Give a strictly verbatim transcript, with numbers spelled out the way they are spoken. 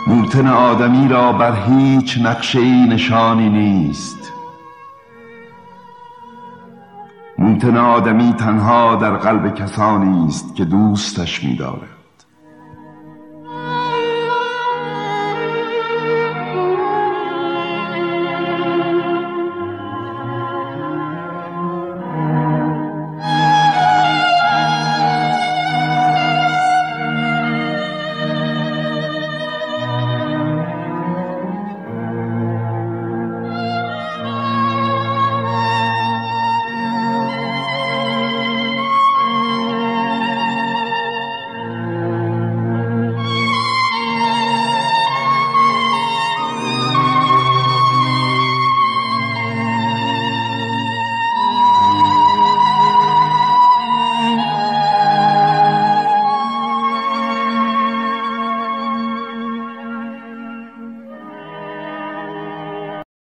موطن آدمی را بر هیچ نقشه‌ای نشانی نیست. موطن آدمی تنها در قلب کسانی است که دوستش می‌دارد.